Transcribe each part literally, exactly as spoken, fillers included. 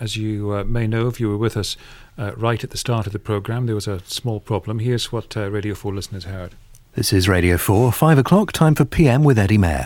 as you uh, may know if you were with us uh, right at the start of the programme, there was a small problem. Here's what uh, Radio four listeners heard. This is Radio four, five o'clock, time for P M with Eddie Mair.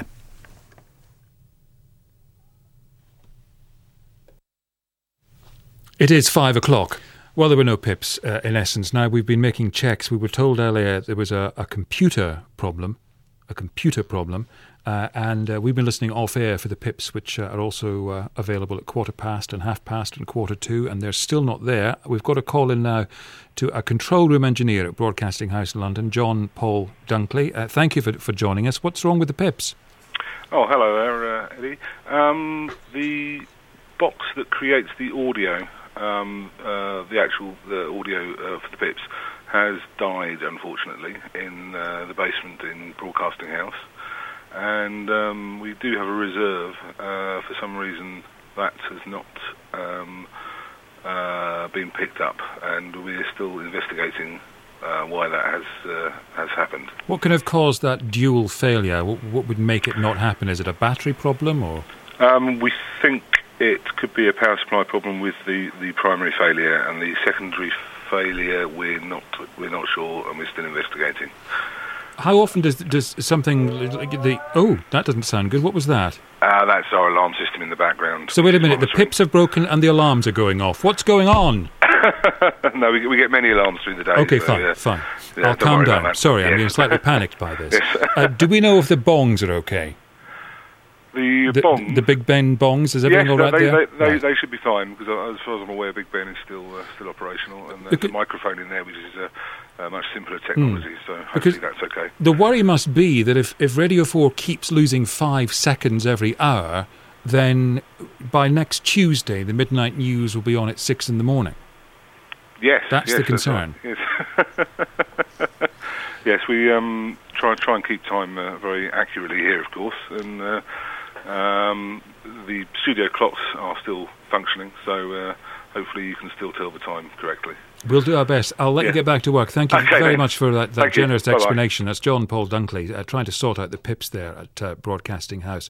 It is five o'clock. Well, there were no pips, uh, in essence. Now, we've been making checks. We were told earlier there was a, a computer problem, a computer problem, uh, and uh, we've been listening off-air for the pips, which uh, are also uh, available at quarter past and half past and quarter two, and they're still not there. We've got a call in now to a control room engineer at Broadcasting House in London, John Paul Dunkley. Uh, thank you for, for joining us. What's wrong with the pips? Oh, hello there, uh, Eddie. Um, the box that creates the audio... Um, uh, the actual the audio uh, for the pips has died, unfortunately, in uh, the basement in Broadcasting House, and um, we do have a reserve. Uh, for some reason, that has not um, uh, been picked up, and we're still investigating uh, why that has uh, has happened. What could have caused that dual failure? What, what would make it not happen? Is it a battery problem, or? Um, we think it could be a power supply problem with the, the primary failure, and the secondary failure we're not we're not sure, and we're still investigating. How often does does something like the oh that doesn't sound good? What was that? Uh, that's our alarm system in the background. So wait a minute, the pips have broken and the alarms are going off. What's going on? No, we, we get many alarms through the day. Okay, so, fine, uh, fine. Yeah, I'll calm down. Sorry, yes. I'm getting slightly panicked by this. Yes. uh, do we know if the bongs are okay? The, the bongs? The Big Ben bongs, is everything yes, all right they, there? They, they, right. they should be fine, because as far as I'm aware, Big Ben is still uh, still operational, and there's a microphone in there, which is a, a much simpler technology, mm. so hopefully that's okay. The worry must be that if, if Radio four keeps losing five seconds every hour, then by next Tuesday, the midnight news will be on at six in the morning. Yes. That's yes, the concern. That's right. Yes. Yes, we um, try try and keep time uh, very accurately here, of course, and uh, um, the studio clocks are still functioning, so uh, hopefully you can still tell the time correctly. We'll do our best. I'll let yeah. you get back to work. Thank you okay, very then. much for that, that generous explanation. That's John Paul Dunkley, uh, trying to sort out the pips there at uh, Broadcasting House.